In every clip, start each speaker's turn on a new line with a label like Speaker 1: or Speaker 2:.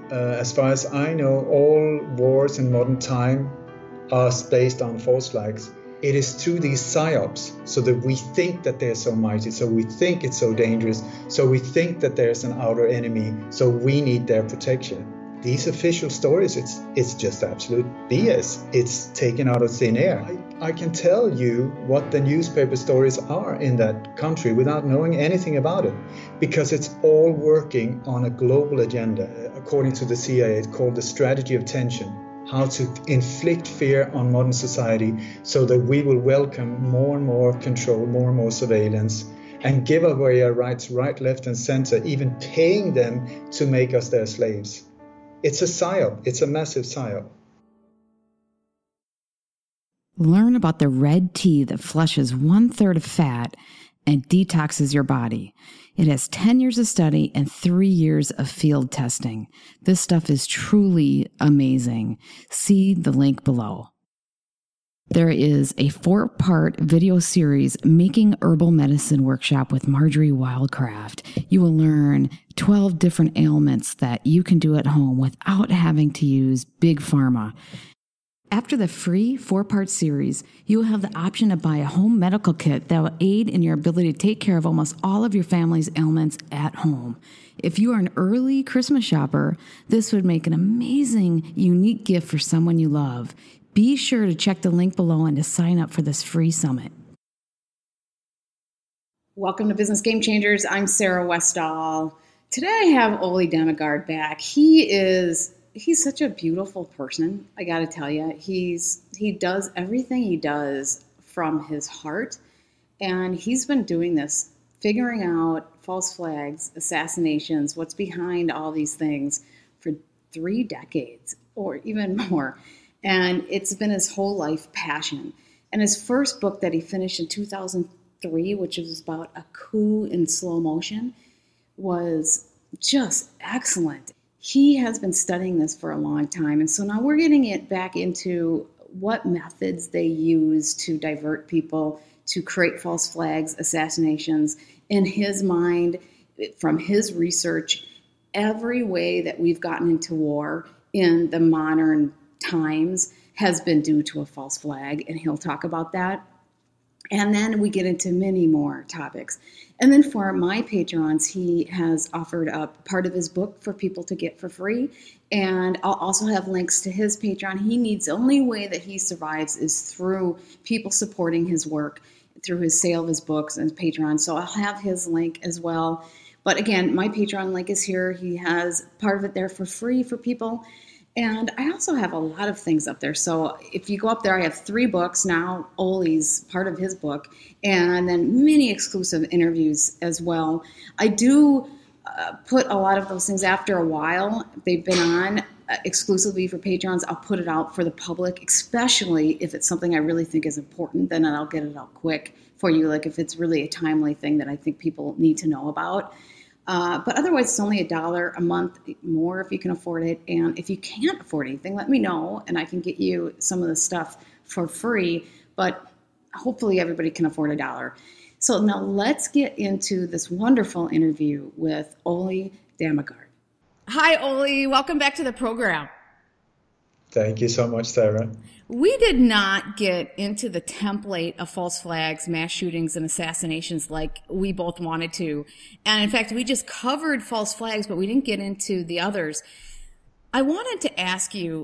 Speaker 1: As far as I know, all wars in modern time are based on false flags. It is through these psyops, so that we think that they're so mighty, so we think it's so dangerous, so we think that there's an outer enemy, so we need their protection. These official stories, it's just absolute BS. It's taken out of thin air. I can tell you what the newspaper stories are in that country without knowing anything about it, because it's all working on a global agenda. According to the CIA, it's called the strategy of tension. How to inflict fear on modern society so that we will welcome more and more control, more and more surveillance, and give away our rights right, left, and center, even paying them to make us their slaves. It's a psyop. It's a massive psyop.
Speaker 2: Learn about the red tea that flushes 1/3 of fat and detoxes your body. It has 10 years of study and 3 years of field testing. This stuff is truly amazing. See the link below. There is a 4-part video series, Making Herbal Medicine Workshop with Marjorie Wildcraft. You will learn 12 different ailments that you can do at home without having to use big pharma. After the free 4-part series, you will have the option to buy a home medical kit that will aid in your ability to take care of almost all of your family's ailments at home. If you are an early Christmas shopper, this would make an amazing, unique gift for someone you love. Be sure to check the link below and to sign up for this free summit.
Speaker 3: Welcome to Business Game Changers. I'm Sarah Westall. Today I have Ole Dammegard back. He's such a beautiful person, I got to tell you. He does everything he does from his heart, and he's been doing this, figuring out false flags, assassinations, what's behind all these things for 3 decades or even more. And it's been his whole life passion. And his first book that he finished in 2003, which was about a coup in slow motion, was just excellent. He has been studying this for a long time. And so now we're getting it back into what methods they use to divert people, to create false flags, assassinations. In his mind, from his research, every way that we've gotten into war in the modern times has been due to a false flag, and he'll talk about that. And then we get into many more topics. And then for my Patreons, he has offered up part of his book for people to get for free. And I'll also have links to his Patreon. He needs, the only way that he survives is through people supporting his work, through his sale of his books and Patreon. So I'll have his link as well. But again, my Patreon link is here. He has part of it there for free for people. And I also have a lot of things up there. So if you go up there, I have 3 books now. Ole's part of his book, and then many exclusive interviews as well. I do put a lot of those things after a while. They've been on exclusively for Patrons. I'll put it out for the public, especially if it's something I really think is important. Then I'll get it out quick for you, like if it's really a timely thing that I think people need to know about. But otherwise, it's only $1 a month more if you can afford it. And if you can't afford anything, let me know, and I can get you some of the stuff for free. But hopefully everybody can afford $1. So now let's get into this wonderful interview with Ole Dammegard. Hi, Ole. Welcome back to the program.
Speaker 1: Thank you so much, Sarah.
Speaker 3: We did not get into the template of false flags, mass shootings, and assassinations like we both wanted to. And in fact, we just covered false flags, but we didn't get into the others. I wanted to ask you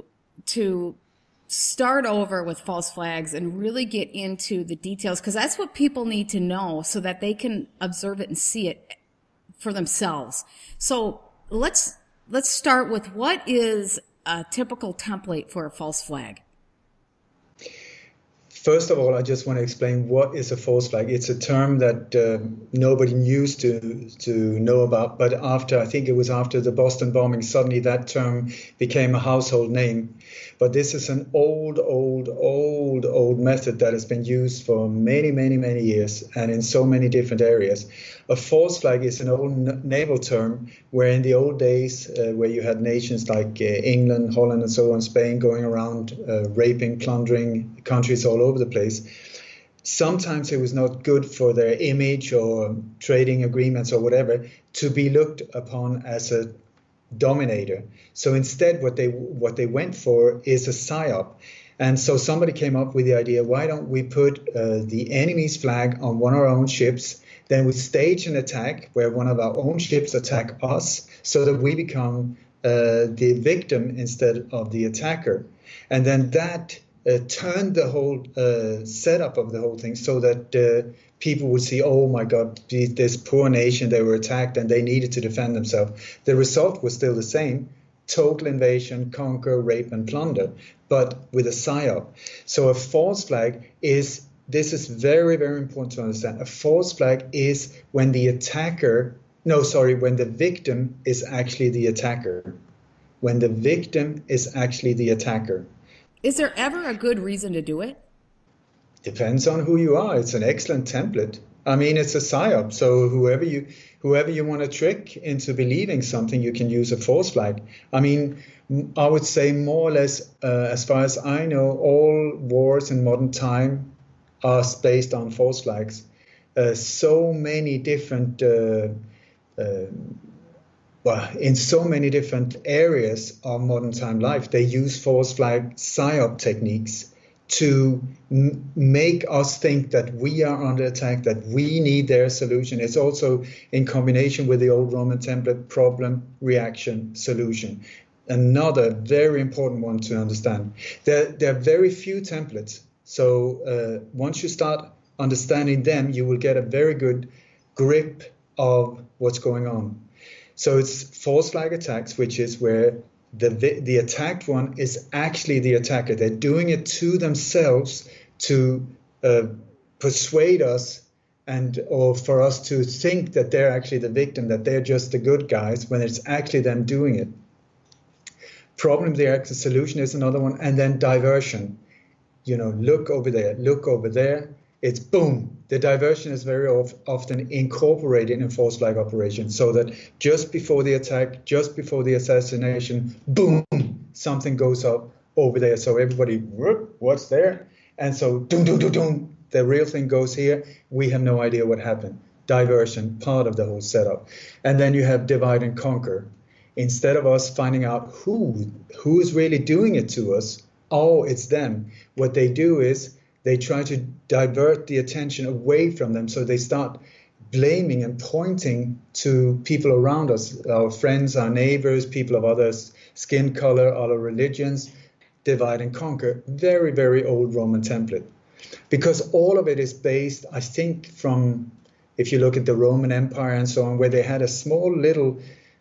Speaker 3: to start over with false flags and really get into the details, because that's what people need to know so that they can observe it and see it for themselves. So let's start with, what is a typical template for a false flag?
Speaker 1: First of all, I just want to explain what is a false flag. It's a term that nobody used to know about, but I think it was after the Boston bombing, suddenly that term became a household name. But this is an old method that has been used for many, many, many years and in so many different areas. A false flag is an old naval term where in the old days, where you had nations like England, Holland, and so on, Spain, going around raping, plundering countries all over the place. Sometimes it was not good for their image or trading agreements or whatever to be looked upon as a dominator. So instead, what they went for is a psyop. And so somebody came up with the idea, why don't we put the enemy's flag on one of our own ships, then we stage an attack where one of our own ships attack us so that we become the victim instead of the attacker. And then that turned the whole setup of the whole thing so that people would see, oh my God, this poor nation, they were attacked and they needed to defend themselves. The result was still the same: total invasion, conquer, rape, and plunder, but with a psyop. So a false flag is, this is very, very important to understand. A false flag is when the when the victim is actually the attacker. When the victim is actually the attacker.
Speaker 2: Is there ever a good reason to do it?
Speaker 1: Depends on who you are. It's an excellent template. I mean, it's a psyop. So whoever you want to trick into believing something, you can use a false flag. I mean, I would say more or less, as far as I know, all wars in modern time are based on false flags. So many different, in so many different areas of modern time life, they use false flag psyop techniques to make us think that we are under attack, that we need their solution. It's also in combination with the old Roman template: problem, reaction, solution. Another very important one to understand. There are very few templates. So once you start understanding them, you will get a very good grip of what's going on. So it's false flag attacks, which is where the attacked one is actually the attacker. They're doing it to themselves to persuade us or for us to think that they're actually the victim, that they're just the good guys, when it's actually them doing it. Problem, the solution is another one. And then diversion. Look over there. It's boom. The diversion is very often incorporated in false flag operations, so that just before the attack, just before the assassination, boom, something goes up over there. So everybody, what's there? And so, doom, the real thing goes here. We have no idea what happened. Diversion, part of the whole setup. And then you have divide and conquer. Instead of us finding out who is really doing it to us, oh, it's them. What they do is they try to divert the attention away from them. So they start blaming and pointing to people around us, our friends, our neighbors, people of other skin color, other religions. Divide and conquer, very, very old Roman template. Because all of it is based, I think, from, if you look at the Roman Empire and so on, where they had a small little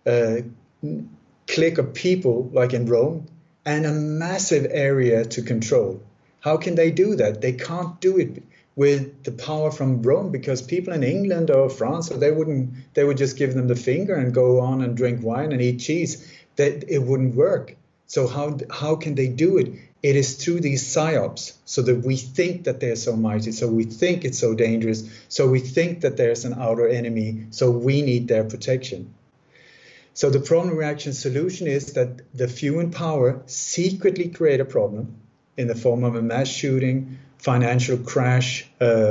Speaker 1: clique of people, like in Rome, and a massive area to control. How can they do that? They can't do it with the power from Rome, because people in England or France, they would just give them the finger and go on and drink wine and eat cheese. That it wouldn't work. So how can they do it? It is through these psyops, so that we think that they're so mighty, so we think it's so dangerous, so we think that there's an outer enemy, so we need their protection. So the problem, reaction, solution is that the few in power secretly create a problem in the form of a mass shooting, financial crash,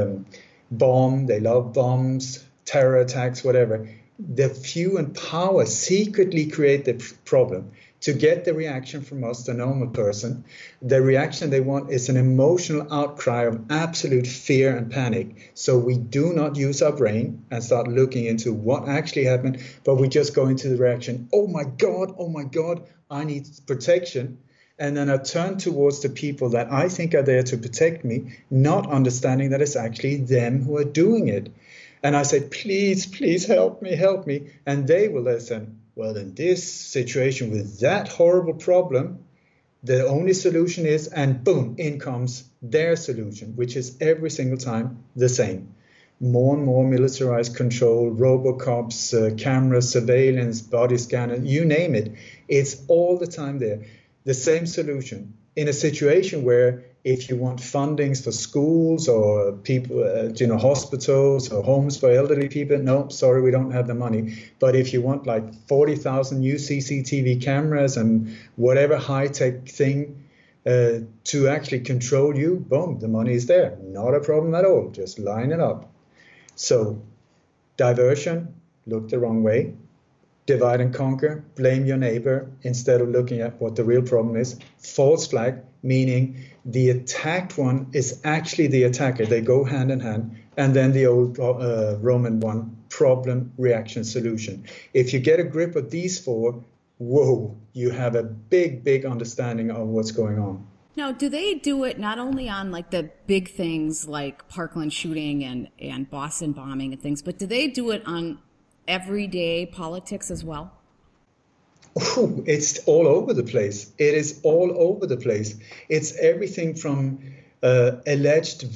Speaker 1: bomb. They love bombs, terror attacks, whatever. The few in power secretly create the problem to get the reaction from us, the normal person. The reaction they want is an emotional outcry of absolute fear and panic. So we do not use our brain and start looking into what actually happened, but we just go into the reaction. Oh my God, I need protection. And then I turn towards the people that I think are there to protect me, not understanding that it's actually them who are doing it. And I say, please help me. And they will listen. Well, in this situation with that horrible problem, the only solution is, and boom, in comes their solution, which is every single time the same. More and more militarized control, robocops, cameras, surveillance, body scanner, you name it. It's all the time there. The same solution in a situation where if you want fundings for schools or people, hospitals or homes for elderly people, no, sorry, we don't have the money. But if you want like 40,000 new CCTV cameras and whatever high-tech thing to actually control you, boom, the money is there. Not a problem at all. Just line it up. So diversion, look the wrong way. divide and conquer, blame your neighbor instead of looking at what the real problem is. False flag, meaning the attacked one is actually the attacker. They go hand in hand. And then the old Roman one, problem, reaction, solution. If you get a grip of these four, whoa, you have a big understanding of what's going on.
Speaker 2: Now, do they do it not only on like the big things like Parkland shooting and Boston bombing and things, but do they do it on everyday politics as well?
Speaker 1: Oh, it's all over the place. It is all over the place. It's everything from alleged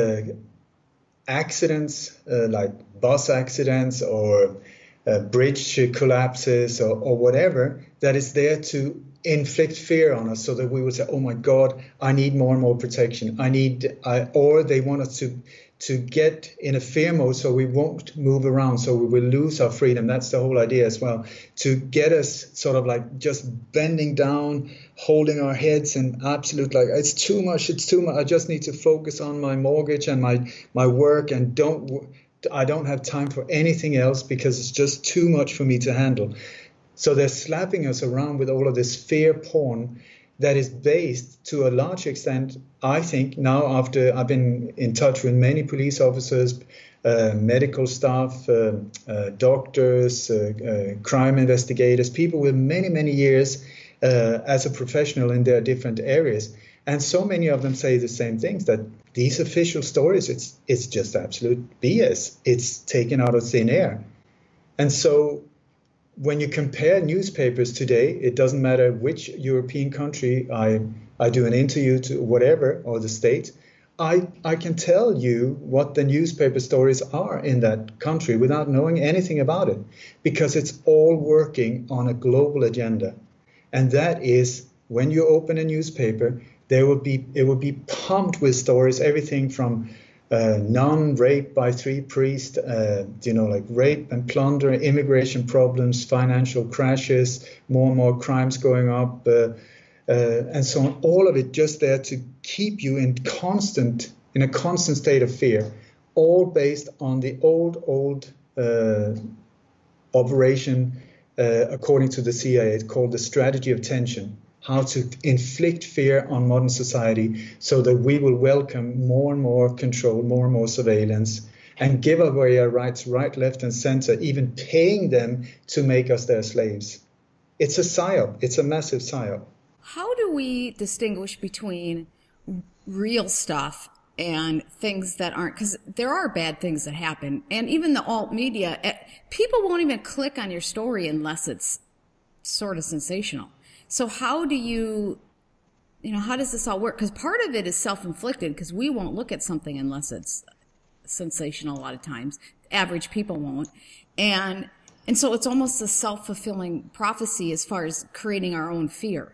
Speaker 1: accidents, like bus accidents or bridge collapses or whatever, that is there to inflict fear on us so that we would say, oh my God, I need more and more protection. Or they want us to get in a fear mode so we won't move around, so we will lose our freedom. That's the whole idea as well, to get us sort of like just bending down, holding our heads and absolute like, it's too much. I just need to focus on my mortgage and my work and I don't have time for anything else because it's just too much for me to handle. So they're slapping us around with all of this fear porn that is based to a large extent, I think, now after I've been in touch with many police officers, medical staff, doctors, crime investigators, people with many years as a professional in their different areas. And so many of them say the same things, that these official stories, it's just absolute BS. It's taken out of thin air. And so when you compare newspapers today, it doesn't matter which European country I do an interview to, whatever, or the state, I can tell you what the newspaper stories are in that country without knowing anything about it, because it's all working on a global agenda. And that is, when you open a newspaper, it will be pumped with stories, everything from nun raped by 3 priests, like rape and plunder, immigration problems, financial crashes, more and more crimes going up, and so on. All of it just there to keep you in a constant state of fear, all based on the old operation, according to the CIA, called the strategy of tension. How to inflict fear on modern society so that we will welcome more and more control, more and more surveillance, and give away our rights right, left, and center, even paying them to make us their slaves. It's a psyop. It's a massive psyop.
Speaker 2: How do we distinguish between real stuff and things that aren't? Because there are bad things that happen. And even the alt media, people won't even click on your story unless it's sort of sensational. So how do how does this all work? Because part of it is self-inflicted, because we won't look at something unless it's sensational a lot of times. Average people won't. And so it's almost a self-fulfilling prophecy as far as creating our own fear.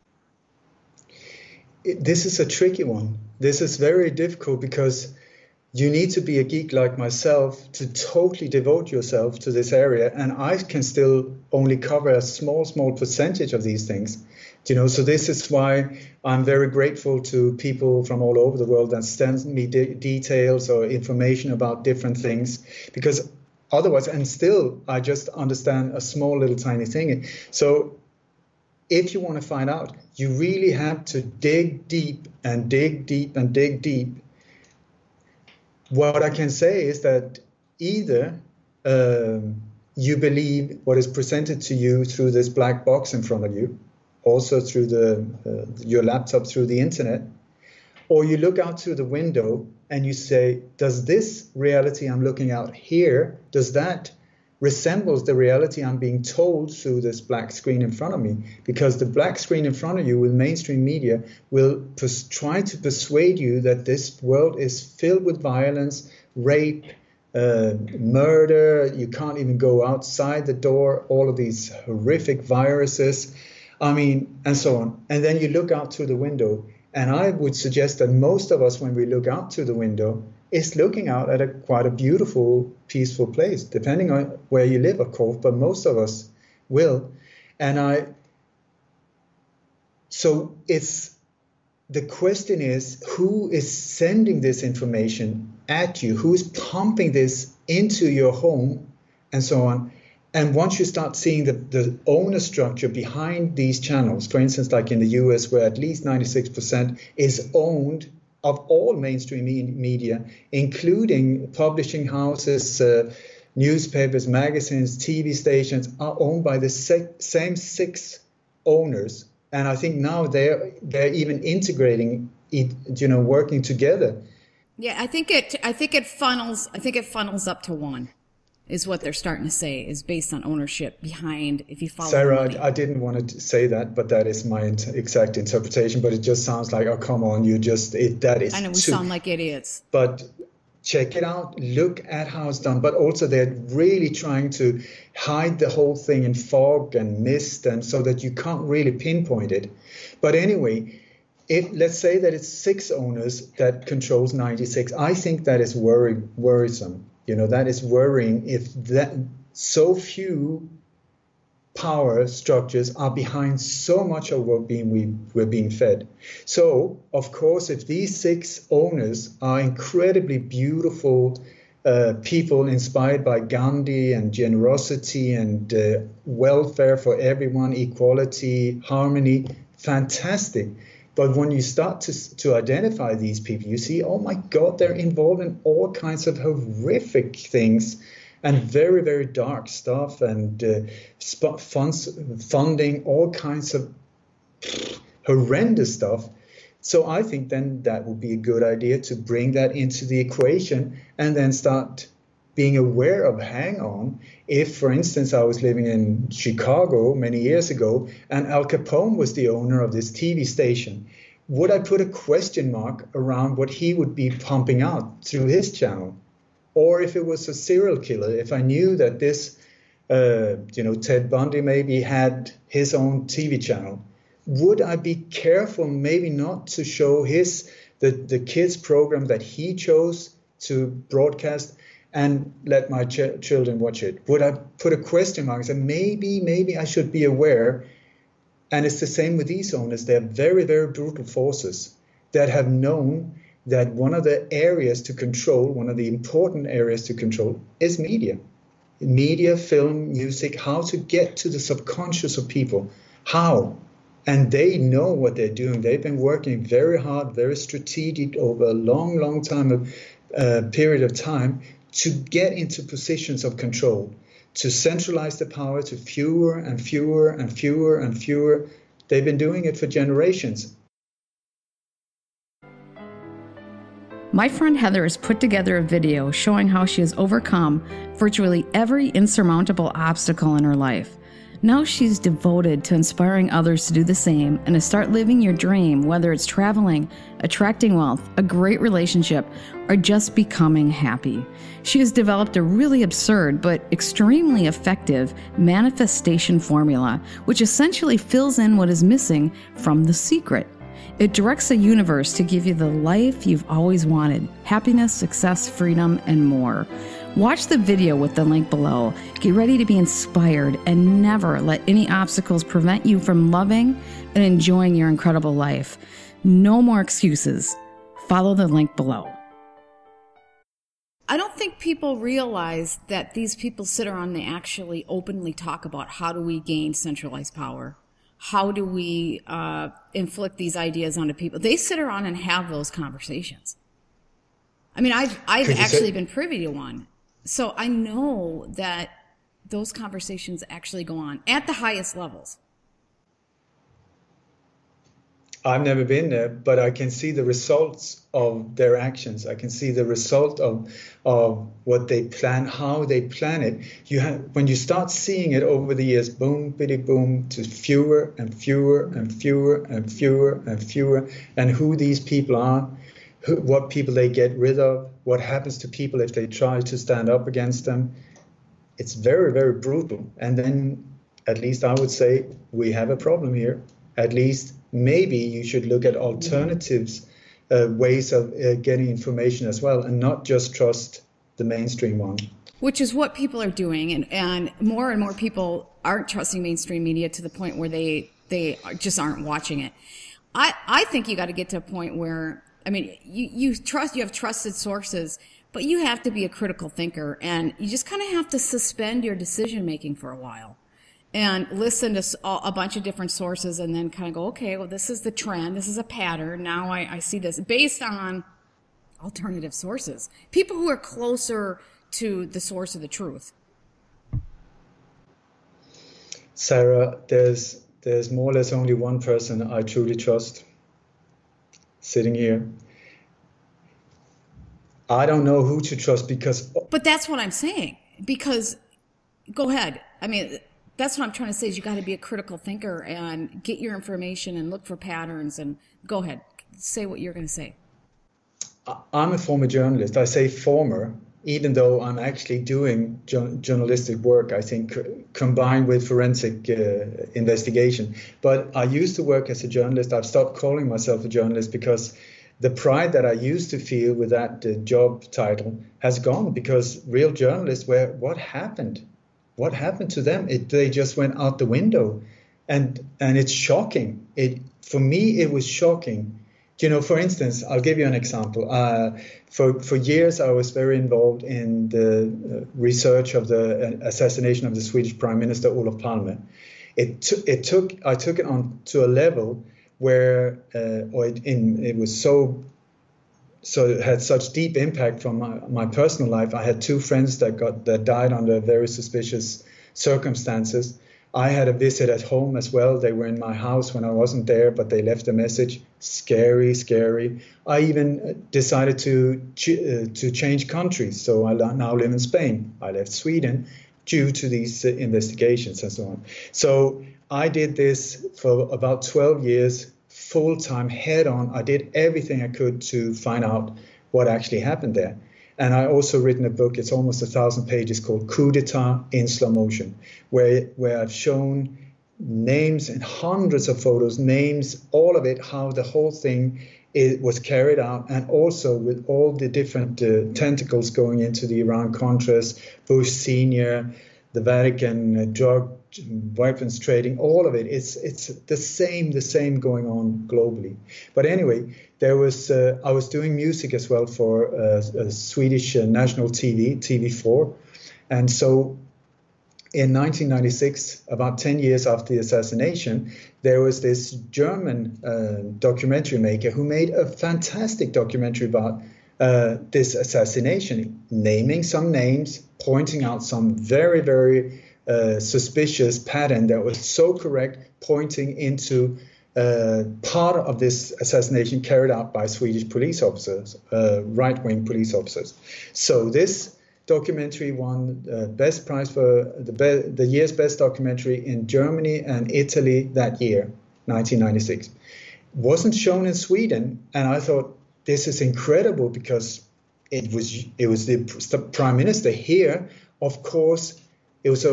Speaker 1: This is a tricky one. This is very difficult because you need to be a geek like myself to totally devote yourself to this area. And I can still only cover a small percentage of these things. So this is why I'm very grateful to people from all over the world that send me details or information about different things, because otherwise, and still, I just understand a small little tiny thing. So if you want to find out, you really have to dig deep and dig deep and dig deep. What I can say is that either you believe what is presented to you through this black box in front of you, also through your laptop, through the internet, or you look out through the window and you say, does this reality I'm looking out here, does that resembles the reality I'm being told through this black screen in front of me? Because the black screen in front of you with mainstream media will try to persuade you that this world is filled with violence, rape, murder. You can't even go outside the door, all of these horrific viruses, and so on. And then you look out through the window, and I would suggest that most of us, when we look out through the window, is looking out at quite a beautiful, peaceful place, depending on where you live, of course, but most of us will. So the question is, who is sending this information at you? Who is pumping this into your home and so on? And once you start seeing the owner structure behind these channels, for instance, like in the US, where at least 96% is owned of all mainstream media, including publishing houses, newspapers, magazines, TV stations, are owned by the same 6 owners. And I think now they're even integrating it, working together.
Speaker 2: Yeah, I think it funnels up to one. Is what they're starting to say, is based on ownership behind, if you follow
Speaker 1: Sarah, I didn't want to say that, but that is my exact interpretation. But it just sounds like, oh, come on, that is.
Speaker 2: I know we sound like idiots.
Speaker 1: But check it out, look at how it's done. But also they're really trying to hide the whole thing in fog and mist, and so that you can't really pinpoint it. But anyway, let's say that it's 6 owners that controls 96. I think that is worrisome. That is worrying if that so few power structures are behind so much of what we're being fed. So, of course, if these 6 owners are incredibly beautiful people inspired by Gandhi and generosity and welfare for everyone, equality, harmony, fantastic. But when you start to identify these people, you see, oh my God, they're involved in all kinds of horrific things and very, very dark stuff, and funding all kinds of horrendous stuff. So I think then that would be a good idea to bring that into the equation and then start being aware of, hang on, if, for instance, I was living in Chicago many years ago and Al Capone was the owner of this TV station, would I put a question mark around what he would be pumping out through his channel? Or if it was a serial killer, if I knew that this, Ted Bundy maybe had his own TV channel, would I be careful maybe not to show the kids program that he chose to broadcast and let my children watch it? Would I put a question mark and say, maybe I should be aware? And it's the same with these owners. They're very, very brutal forces that have known that one of the areas to control, one of the important areas to control, is media. Media, film, music, how to get to the subconscious of people. How? And they know what they're doing. They've been working very hard, very strategic over a long, long period of time to get into positions of control, to centralize the power to fewer and fewer and fewer and fewer. They've been doing it for generations.
Speaker 2: My friend Heather has put together a video showing how she has overcome virtually every insurmountable obstacle in her life. Now she's devoted to inspiring others to do the same and to start living your dream, whether it's traveling, attracting wealth, a great relationship, or just becoming happy. She has developed a really absurd but extremely effective manifestation formula, which essentially fills in what is missing from The Secret. It directs the universe to give you the life you've always wanted: happiness, success, freedom, and more. Watch the video with the link below. Get ready to be inspired and never let any obstacles prevent you from loving and enjoying your incredible life. No more excuses. Follow the link below. I don't think people realize that these people sit around and they actually openly talk about how do we gain centralized power? How do we inflict these ideas onto people? They sit around and have those conversations. I mean, I've actually been privy to one. So I know that those conversations actually go on at the highest levels.
Speaker 1: I've never been there, but I can see the results of their actions. I can see the result of what they plan, how they plan it. When you start seeing it over the years, boom, bitty boom, to fewer and fewer and fewer and fewer and fewer, and who these people are, what people they get rid of, what happens to people if they try to stand up against them. It's very, very brutal. And then, at least I would say, we have a problem here. At least maybe you should look at alternatives, ways of getting information as well, and not just trust the mainstream one.
Speaker 2: Which is what people are doing, and more people aren't trusting mainstream media to the point where they just aren't watching it. I think you got to get to a point where, I mean, you have trusted sources, But you have to be a critical thinker, and you just kind of have to suspend your decision making for a while and listen to a bunch of different sources, and then kind of go, okay, well, this is the trend, this is a pattern, now I see this based on alternative sources, people who are closer to the source of the truth.
Speaker 1: Sarah, there's more or less only one person I truly trust sitting here. I don't know who to trust because...
Speaker 2: But that's what I'm saying. Because, go ahead. I mean, that's what I'm trying to say is you got to be a critical thinker and get your information and look for patterns. And go ahead. Say what you're going to say.
Speaker 1: I'm a former journalist. I say former, even though I'm actually doing journalistic work, I think, combined with forensic investigation. But I used to work as a journalist. I've stopped calling myself a journalist because the pride that I used to feel with that job title has gone, because real journalists what happened? What happened to them? They just went out the window. And it's shocking. For me, it was shocking. You know, for instance, I'll give you an example. For years, I was very involved in the research of the assassination of the Swedish Prime Minister, Olof Palme. I took it on to a level where it was so it had such deep impact from my personal life. I had two friends that died under very suspicious circumstances. I had a visit at home as well. They were in my house when I wasn't there, but they left a message. Scary, scary. I even decided to change countries. So I now live in Spain. I left Sweden due to these investigations and so on. So I did this for about 12 years, full-time, head-on. I did everything I could to find out what actually happened there. And I also written a book, it's almost 1,000 pages, called Coup d'etat in slow motion, where I've shown names and hundreds of photos, names, all of it, how the whole thing was carried out, and also with all the different tentacles going into the Iran-Contras, Bush Senior, the Vatican, drug, weapons trading, all of it. It's the same going on globally. But anyway, I was doing music as well for a Swedish national TV, TV4. And so in 1996, about 10 years after the assassination, there was this German documentary maker who made a fantastic documentary about this assassination, naming some names, pointing out some very, very suspicious pattern that was so correct, pointing into part of this assassination carried out by Swedish police officers, right-wing police officers. So this documentary won best prize for the year's best documentary in Germany and Italy that year, 1996. Wasn't shown in Sweden, and I thought, this is incredible, because it was the prime minister here. Of course, it was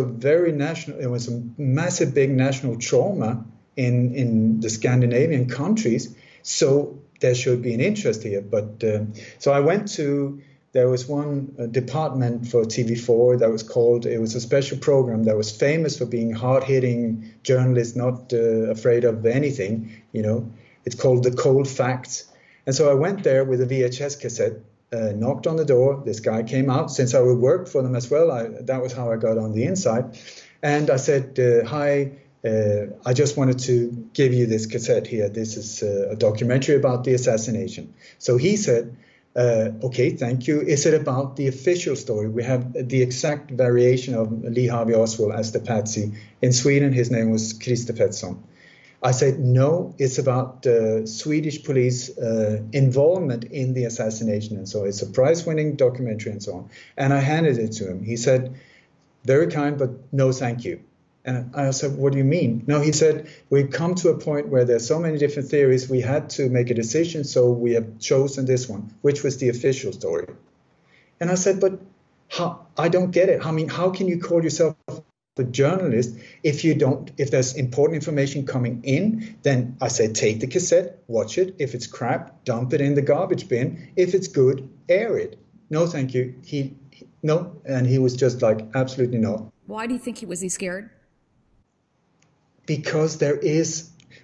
Speaker 1: a massive, big national trauma in the Scandinavian countries. So there should be an interest here. But so I went to. There was one department for TV4 that was called. It was a special program that was famous for being hard-hitting journalists, not afraid of anything. You know, it's called The Cold Facts. And so I went there with a VHS cassette, knocked on the door. This guy came out. Since I would work for them as well, that was how I got on the inside. And I said, hi, I just wanted to give you this cassette here. This is a documentary about the assassination. So he said, okay, thank you. Is it about the official story? We have the exact variation of Lee Harvey Oswald as the patsy. In Sweden, his name was Christer Pettersson. I said, no, it's about Swedish police involvement in the assassination. And so it's a prize-winning documentary and so on. And I handed it to him. He said, very kind, but no, thank you. And I said, what do you mean? No, he said, we've come to a point where there's so many different theories. We had to make a decision. So we have chosen this one, which was the official story. And I said, but I don't get it. I mean, how can you call yourself a journalist if there's important information coming in? Then I said, take the cassette, watch it. If it's crap, dump it in the garbage bin. If it's good, air it. No, thank you. No. And he was just like, absolutely no.
Speaker 2: Why do you think was he scared?
Speaker 1: Because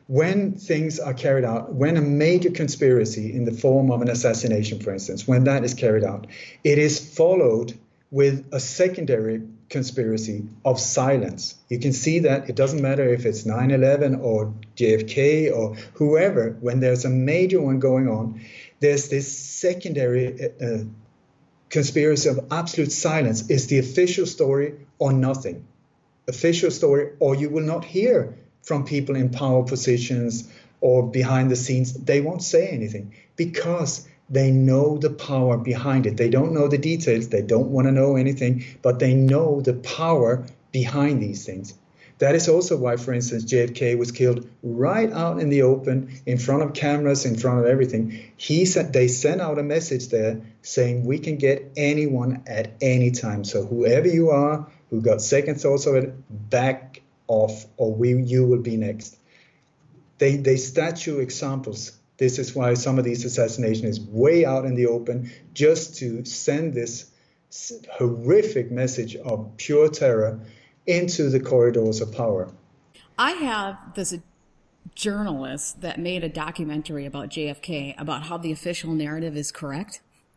Speaker 1: when things are carried out, when a major conspiracy in the form of an assassination, for instance, when that is carried out, it is followed with a secondary conspiracy of silence. You can see that it doesn't matter if it's 9/11 or JFK or whoever, when there's a major one going on, there's this secondary conspiracy of absolute silence. Is the official story or nothing? Official story, or you will not hear from people in power positions or behind the scenes. They won't say anything because they know the power behind it. They don't know the details. They don't want to know anything, but they know the power behind these things. That is also why, for instance, JFK was killed right out in the open, in front of cameras, in front of everything. They sent out a message there saying we can get anyone at any time. So whoever you are who got second thoughts of it, back off, or you will be next. They statue examples. This is why some of these assassinations is way out in the open, just to send this horrific message of pure terror into the corridors of power.
Speaker 2: I have this journalist that made a documentary about JFK, about how the official narrative is correct.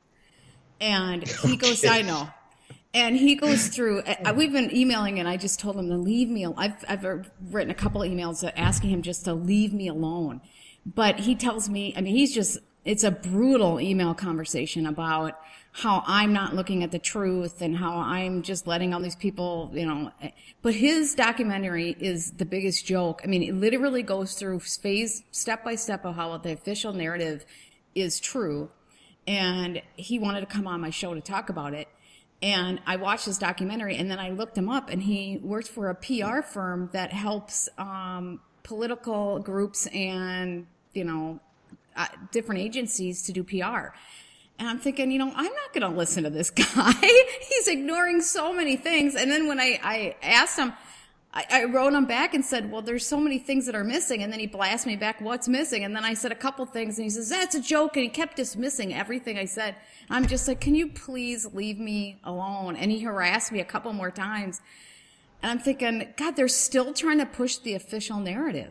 Speaker 2: And he goes, I know. And he goes through, we've been emailing, and I just told him to leave me alone. I've written a couple of emails asking him just to leave me alone. But he tells me, I mean, it's a brutal email conversation about how I'm not looking at the truth and how I'm just letting all these people, but his documentary is the biggest joke. I mean, it literally goes through step by step of how the official narrative is true. And he wanted to come on my show to talk about it. And I watched this documentary, and then I looked him up, and he works for a PR firm that helps political groups and, different agencies to do PR. And I'm thinking, I'm not going to listen to this guy. He's ignoring so many things. And then when I asked him, I wrote him back and said, well, there's so many things that are missing. And then he blasted me back, what's missing? And then I said a couple things, and he says, that's a joke. And he kept dismissing everything I said. I'm just like, can you please leave me alone? And he harassed me a couple more times. And I'm thinking, God, they're still trying to push the official narrative.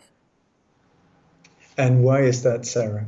Speaker 1: And why is that, Sarah?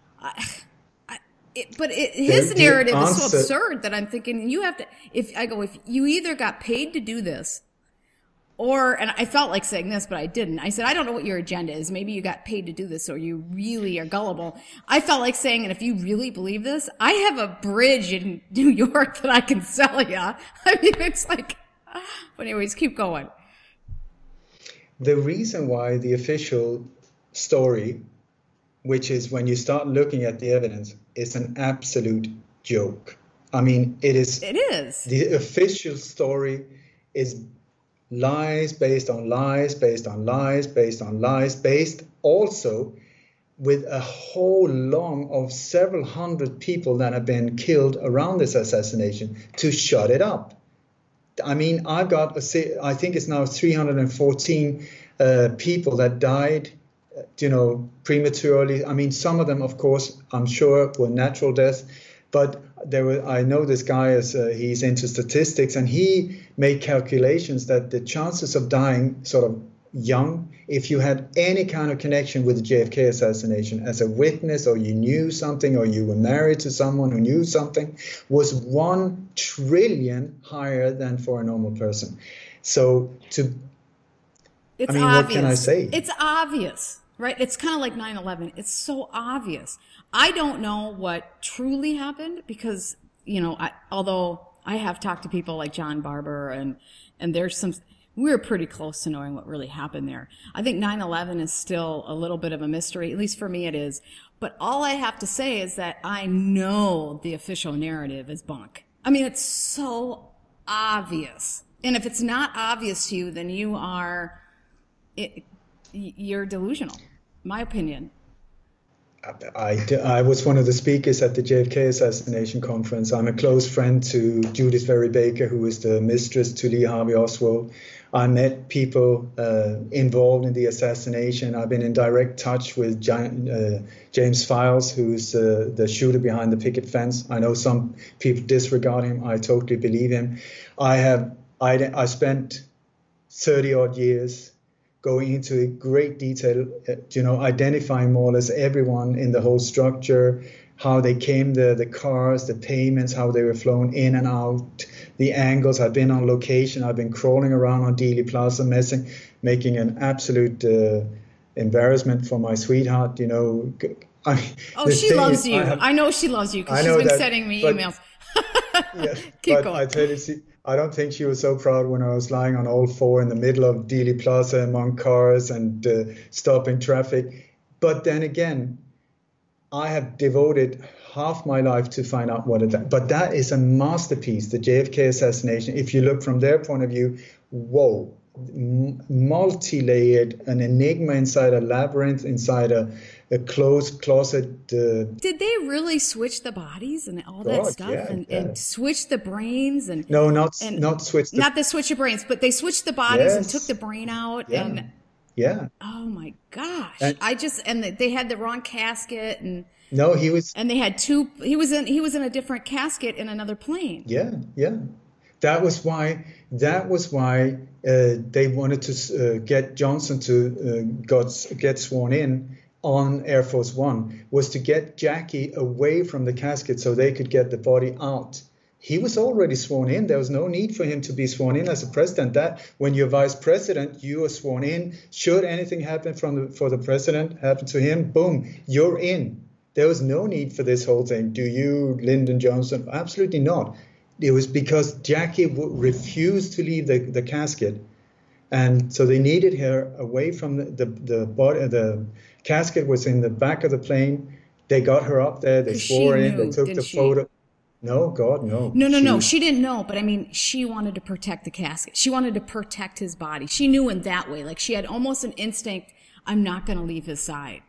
Speaker 2: His narrative is so absurd that I'm thinking you have to, if you either got paid to do this, and I felt like saying this, but I didn't. I said, I don't know what your agenda is. Maybe you got paid to do this, or you really are gullible. I felt like saying, and if you really believe this, I have a bridge in New York that I can sell you. I mean, it's like, but anyways, keep going.
Speaker 1: The reason why the official story, which is when you start looking at the evidence, is an absolute joke. I mean, it is. The official story is lies based on lies, based on lies, based on lies, based also with a whole long of several hundred people that have been killed around this assassination to shut it up. I mean, I think it's now 314 people that died, prematurely. I mean, some of them, of course, I'm sure were natural deaths, but I know this guy he's into statistics, and he made calculations that the chances of dying sort of young, if you had any kind of connection with the JFK assassination as a witness, or you knew something, or you were married to someone who knew something, was 1 trillion higher than for a normal person. So
Speaker 2: it's obvious.
Speaker 1: What can I say?
Speaker 2: It's obvious, right? It's kind of like 9/11. It's so obvious. I don't know what truly happened because, although I have talked to people like John Barber and we're pretty close to knowing what really happened there. I think 9/11 is still a little bit of a mystery, at least for me it is. But all I have to say is that I know the official narrative is bunk. I mean, it's so obvious. And if it's not obvious to you, then you're delusional, my opinion.
Speaker 1: I was one of the speakers at the JFK assassination conference. I'm a close friend to Judith Vary Baker, who is the mistress to Lee Harvey Oswald. I met people involved in the assassination. I've been in direct touch with James Files, who's the shooter behind the picket fence. I know some people disregard him. I totally believe him. I spent 30 odd years going into great detail, identifying more or less everyone in the whole structure, how they came there, the cars, the payments, how they were flown in and out, the angles. I've been on location. I've been crawling around on Dealey Plaza, making an absolute embarrassment for my sweetheart.
Speaker 3: She loves you. I know she loves you because she's been sending me emails. Keep going.
Speaker 1: I tell you, I don't think she was so proud when I was lying on all four in the middle of Dealey Plaza among cars and stopping traffic. But then again, I have devoted half my life to find out what it is. But that is a masterpiece, the JFK assassination. If you look from their point of view, whoa, multi-layered, an enigma inside a labyrinth, inside a closed closet.
Speaker 3: Did they really switch the bodies and all that stuff, and switch the brains and
Speaker 1: not switch
Speaker 3: the brains, but they switched the bodies and took the brain out and oh my gosh! And they had the wrong casket and they had two. He was in a different casket in another plane.
Speaker 1: Yeah. That was why they wanted to get Johnson to get sworn in on Air Force One, was to get Jackie away from the casket so they could get the body out. He was already sworn in. There was no need for him to be sworn in as a president. That when you're vice president, you are sworn in. Should anything happen for the president happen to him, boom, you're in. There was no need for this whole thing. Do you, Lyndon Johnson? Absolutely not. It was because Jackie refused to leave the casket. And so they needed her away from the body. The casket was in the back of the plane. They got her up there. They swore in. They took the photo. No, God, no.
Speaker 3: No. She didn't know. But I mean, she wanted to protect the casket. She wanted to protect his body. She knew in that way. Like she had almost an instinct, I'm not going to leave his side.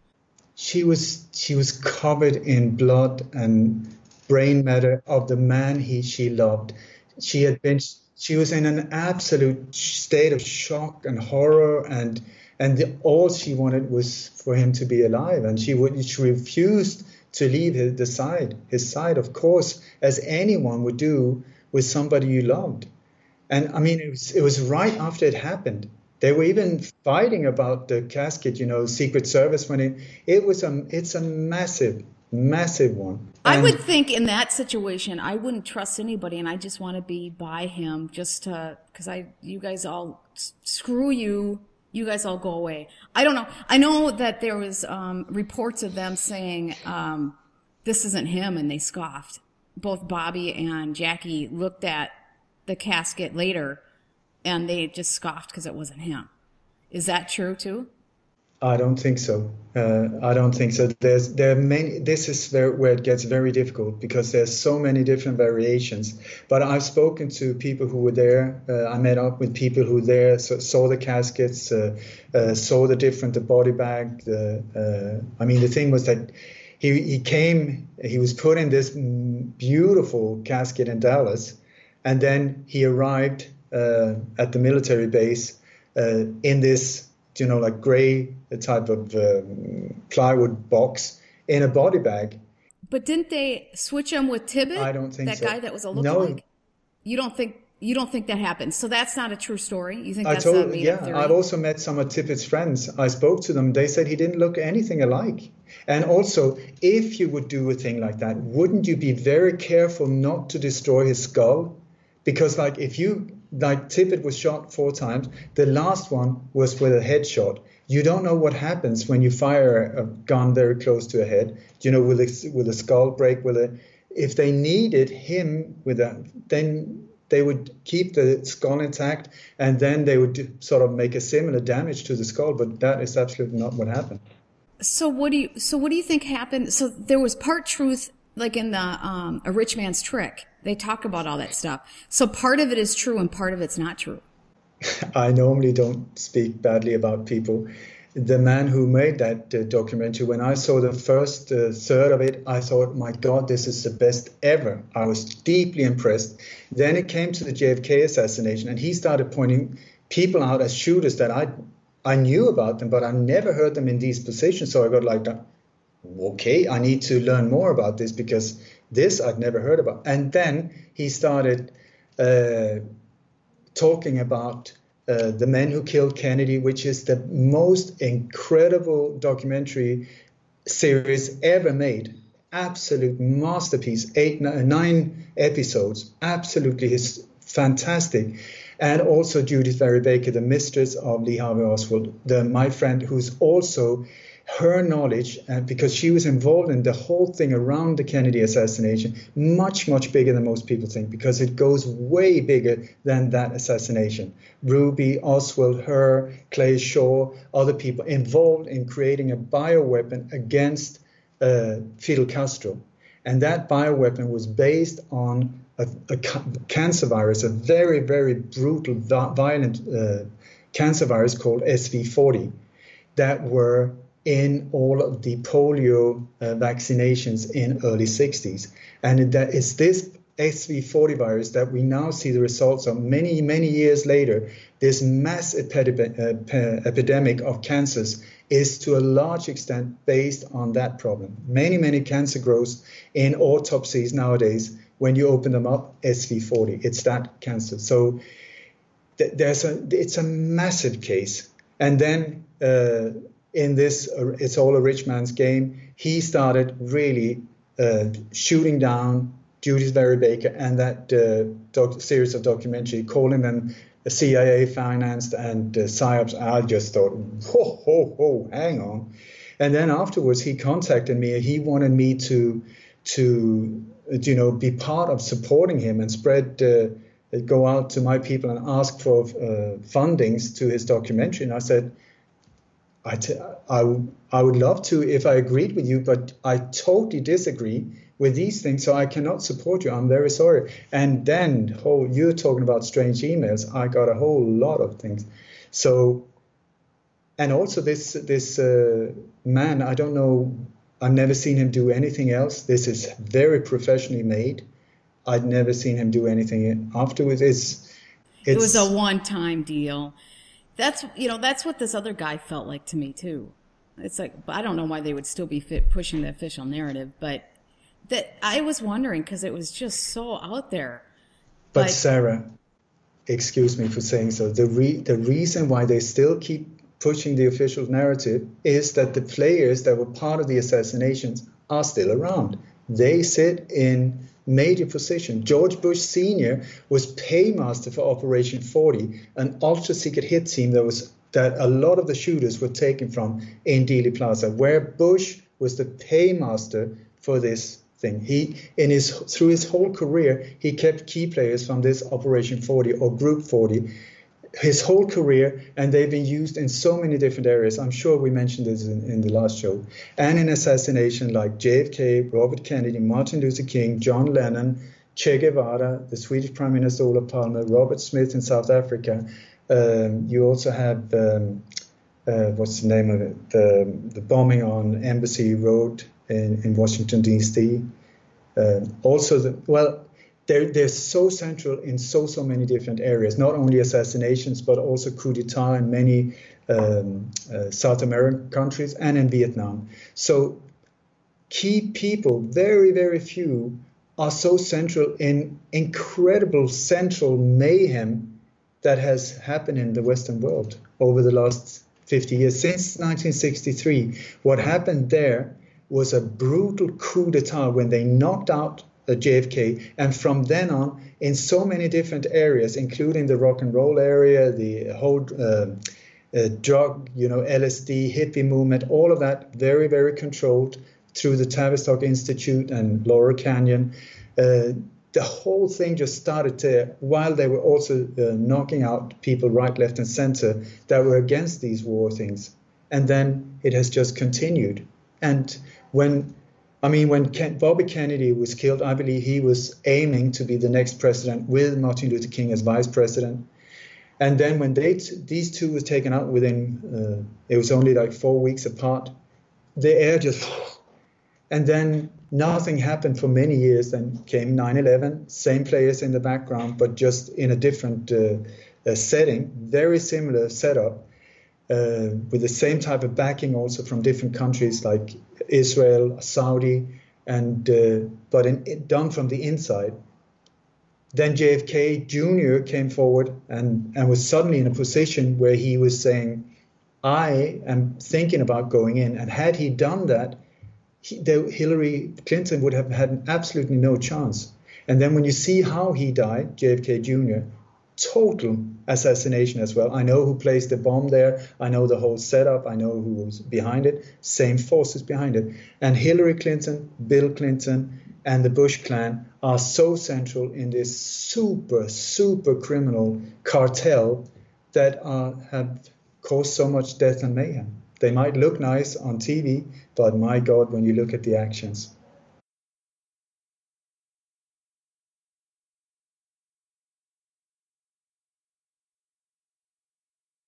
Speaker 1: She was covered in blood and brain matter of the man she loved. She was in an absolute state of shock and horror, and all she wanted was for him to be alive, and she refused to leave his side, of course, as anyone would do with somebody you loved. And I mean, it was right after it happened. They were even fighting about the casket, Secret Service it's a massive one.
Speaker 3: I would think in that situation, I wouldn't trust anybody, and I just want to be by him because you guys all screw you. You guys all go away. I don't know. I know that there was reports of them saying this isn't him, and they scoffed. Both Bobby and Jackie looked at the casket later, and they just scoffed because it wasn't him. Is that true too?
Speaker 1: I don't think so. I don't think so. There are many. This is where it gets very difficult because there's so many different variations. But I've spoken to people who were there. I met up with people who were there, saw the caskets, saw the body bag. The thing was that he was put in this beautiful casket in Dallas, and then he arrived at the military base in this, like gray type of plywood box in a body bag.
Speaker 3: But didn't they switch him with Tibbet?
Speaker 1: I don't think
Speaker 3: that
Speaker 1: so.
Speaker 3: That guy that was a lookalike? No. You don't think that happened. So that's not a true story. You think that's
Speaker 1: a made up theory? I've also met some of Tibbet's friends. I spoke to them. They said he didn't look anything alike. And also, if you would do a thing like that, wouldn't you be very careful not to destroy his skull? Because Tibbet was shot 4 times. The last one was with a headshot. You don't know what happens when you fire a gun very close to a head. Will a skull break? If they needed him then they would keep the skull intact, and then they would sort of make a similar damage to the skull. But that is absolutely not what happened.
Speaker 3: So what do you think happened? So there was part truth, like in the A Rich Man's Trick. They talk about all that stuff. So part of it is true and part of it's not true.
Speaker 1: I normally don't speak badly about people. The man who made that documentary, when I saw the first third of it, I thought, my God, this is the best ever. I was deeply impressed. Then it came to the JFK assassination, and he started pointing people out as shooters that I knew about them, but I never heard them in these positions. So I got like, okay, I need to learn more about this, because this I'd never heard about. And then he started talking about The Men Who Killed Kennedy, which is the most incredible documentary series ever made. Absolute masterpiece, 9 episodes, absolutely fantastic. And also Judith Vary Baker, the mistress of Lee Harvey Oswald, my friend, who's also her knowledge, because she was involved in the whole thing around the Kennedy assassination, much, much bigger than most people think, because it goes way bigger than that assassination. Ruby, Oswald, her, Clay Shaw, other people involved in creating a bioweapon against Fidel Castro. And that bioweapon was based on a cancer virus, a very, very brutal, violent cancer virus called SV40 that were in all of the polio vaccinations in early 60s. And that it's this SV40 virus that we now see the results of many, many years later. This mass epidemic of cancers is to a large extent based on that problem. Many, many cancer growths in autopsies nowadays, when you open them up, SV40, it's that cancer. So it's a massive case. And then in this, It's All a Rich Man's Game, he started really shooting down Judith Vary Baker and that series of documentary, calling them CIA financed and PSYOPs. I just thought, ho, hang on. And then afterwards, he contacted me. He wanted me to be part of supporting him and go out to my people and ask for fundings to his documentary. And I said, I would love to if I agreed with you, but I totally disagree with these things, so I cannot support you. I'm very sorry. And then, you're talking about strange emails. I got a whole lot of things. So, and also this man, I don't know, I've never seen him do anything else. This is very professionally made. I'd never seen him do anything afterwards.
Speaker 2: It was a one-time deal. That's what this other guy felt like to me too. It's like, I don't know why they would still be pushing the official narrative, but that I was wondering because it was just so out there.
Speaker 1: But Sarah, excuse me for saying so. The reason why they still keep pushing the official narrative is that the players that were part of the assassinations are still around. They sit in major position. George Bush Sr. was paymaster for Operation 40, an ultra-secret hit team that a lot of the shooters were taken from in Dealey Plaza, where Bush was the paymaster for this thing. Through his whole career, he kept key players from this Operation 40 or Group 40, his whole career, and they've been used in so many different areas. I'm sure we mentioned this in the last show. And in assassination like JFK, Robert Kennedy, Martin Luther King, John Lennon, Che Guevara, the Swedish Prime Minister Olof Palme, Robert Smith in South Africa. You also have, what's the name of it? The bombing on Embassy Road in Washington, D.C. They're so central in so many different areas, not only assassinations, but also coup d'etat in many South American countries and in Vietnam. So key people, very, very few, are so central in incredible central mayhem that has happened in the Western world over the last 50 years. Since 1963, what happened there was a brutal coup d'etat when they knocked out JFK, and from then on, in so many different areas, including the rock and roll area, the whole drug, LSD, hippie movement, all of that, very, very controlled through the Tavistock Institute and Laurel Canyon. The whole thing just started while they were also knocking out people right, left, and center that were against these war things. And then it has just continued. And when Bobby Kennedy was killed, I believe he was aiming to be the next president with Martin Luther King as vice president. And then when these two was taken out within, it was only like 4 weeks apart, the air just, and then nothing happened for many years. Then came 9/11, same players in the background, but just in a different setting, very similar setup. With the same type of backing also from different countries like Israel, Saudi, and but done from the inside. Then JFK Jr. came forward and was suddenly in a position where he was saying, I am thinking about going in. And had he done that, Hillary Clinton would have had absolutely no chance. And then when you see how he died, JFK Jr., total assassination as well. I know who placed the bomb there. I know the whole setup. I know who was behind it. Same forces behind it. And Hillary Clinton, Bill Clinton, and the Bush clan are so central in this super, super criminal cartel that have caused so much death and mayhem. They might look nice on TV, but my God, when you look at the actions,